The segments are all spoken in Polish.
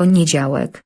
Poniedziałek.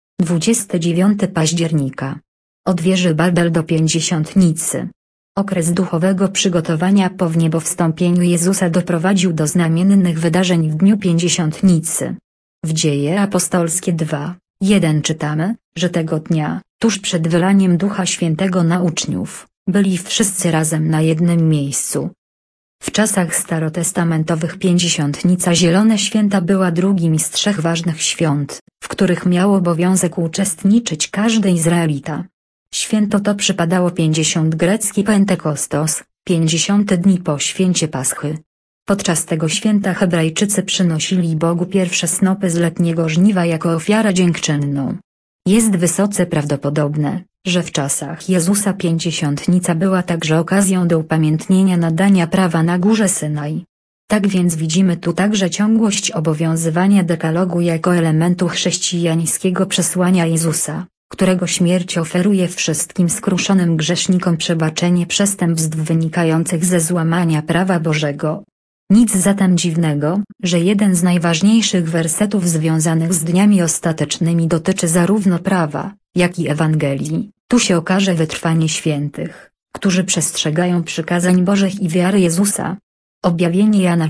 29 października. Od wieży Babel do Pięćdziesiątnicy. Okres duchowego przygotowania po wniebowstąpieniu Jezusa doprowadził do znamiennych wydarzeń w dniu Pięćdziesiątnicy. W Dzieje Apostolskie 2:1 czytamy, że tego dnia, tuż przed wylaniem Ducha Świętego na uczniów, byli wszyscy razem na jednym miejscu. W czasach starotestamentowych Pięćdziesiątnica Zielone Święta była drugim z trzech ważnych świąt, w których miał obowiązek uczestniczyć każdy Izraelita. Święto to przypadało 50 grecki Pentekostos, 50 dni po święcie Paschy. Podczas tego święta Hebrajczycy przynosili Bogu pierwsze snopy z letniego żniwa jako ofiarę dziękczynną. Jest wysoce prawdopodobne, że w czasach Jezusa Pięćdziesiątnica była także okazją do upamiętnienia nadania prawa na górze Synaj. Tak więc widzimy tu także ciągłość obowiązywania dekalogu jako elementu chrześcijańskiego przesłania Jezusa, którego śmierć oferuje wszystkim skruszonym grzesznikom przebaczenie przestępstw wynikających ze złamania prawa Bożego. Nic zatem dziwnego, że jeden z najważniejszych wersetów związanych z dniami ostatecznymi dotyczy zarówno prawa, jak i Ewangelii. Tu się okaże wytrwanie świętych, którzy przestrzegają przykazań Bożych i wiary Jezusa. Objawienie Jana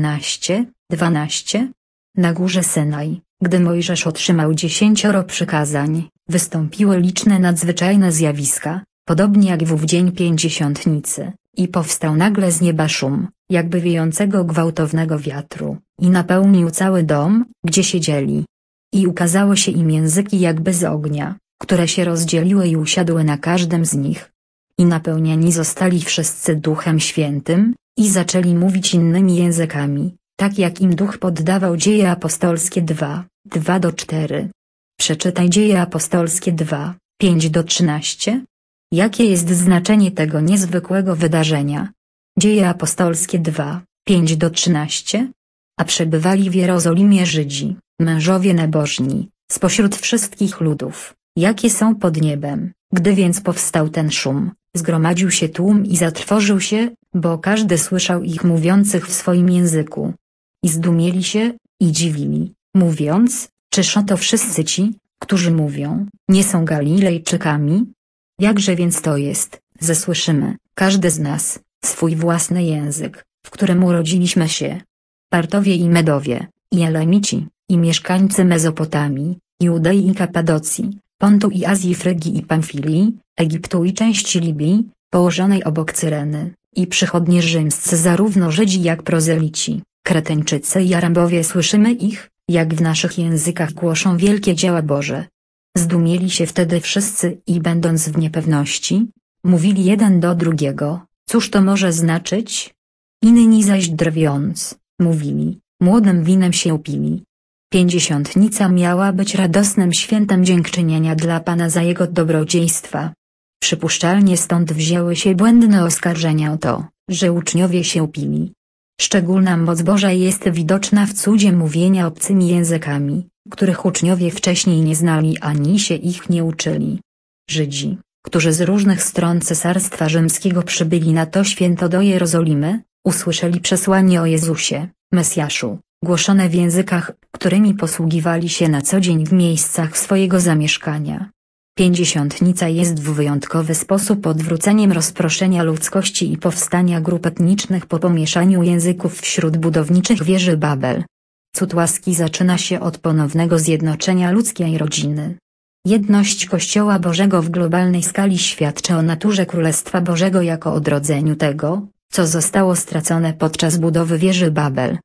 14:12. Na górze Synaj, gdy Mojżesz otrzymał 10 przykazań, wystąpiły liczne nadzwyczajne zjawiska, podobnie jak w dzień Pięćdziesiątnicy, i powstał nagle z nieba szum, jakby wiejącego gwałtownego wiatru, i napełnił cały dom, gdzie siedzieli. I ukazały się im języki jakby z ognia, które się rozdzieliły i usiadły na każdym z nich. I napełnieni zostali wszyscy Duchem Świętym, i zaczęli mówić innymi językami, tak jak im Duch poddawał. Dzieje Apostolskie 2:2-4. Przeczytaj Dzieje Apostolskie 2:5-13. Jakie jest znaczenie tego niezwykłego wydarzenia? Dzieje Apostolskie 2:5-13. A przebywali w Jerozolimie Żydzi, mężowie nabożni, spośród wszystkich ludów, jakie są pod niebem. Gdy więc powstał ten szum, zgromadził się tłum i zatrwożył się, bo każdy słyszał ich mówiących w swoim języku. I zdumieli się, i dziwili, mówiąc, czyż oto wszyscy ci, którzy mówią, nie są Galilejczykami? Jakże więc to jest, że słyszymy, każdy z nas, swój własny język, w którym urodziliśmy się? Partowie i Medowie, i Elamici, i mieszkańcy Mezopotamii, Judei i Kapadocji, Pontu i Azji, Frygii i Pamfilii, Egiptu i części Libii, położonej obok Cyreny, i przychodnie rzymscy, zarówno Żydzi jak prozelici, Kreteńczycy i Arabowie, słyszymy ich, jak w naszych językach głoszą wielkie dzieła Boże. Zdumieli się wtedy wszyscy i będąc w niepewności, mówili jeden do drugiego, cóż to może znaczyć? Inni zaś drwiąc, mówili, młodym winem się upili. Pięćdziesiątnica miała być radosnym świętem dziękczynienia dla Pana za Jego dobrodziejstwa. Przypuszczalnie stąd wzięły się błędne oskarżenia o to, że uczniowie się upili. Szczególna moc Boża jest widoczna w cudzie mówienia obcymi językami, których uczniowie wcześniej nie znali ani się ich nie uczyli. Żydzi, którzy z różnych stron Cesarstwa Rzymskiego przybyli na to święto do Jerozolimy, usłyszeli przesłanie o Jezusie, Mesjaszu, głoszone w językach, którymi posługiwali się na co dzień w miejscach swojego zamieszkania. Pięćdziesiątnica jest w wyjątkowy sposób odwróceniem rozproszenia ludzkości i powstania grup etnicznych po pomieszaniu języków wśród budowniczych wieży Babel. Cud łaski zaczyna się od ponownego zjednoczenia ludzkiej rodziny. Jedność Kościoła Bożego w globalnej skali świadczy o naturze Królestwa Bożego jako odrodzeniu tego, co zostało stracone podczas budowy wieży Babel.